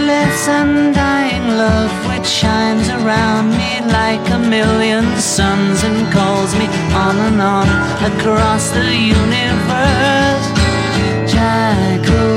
endless, undying love which shines around me like a million suns and calls me on and on across the universe. Jackal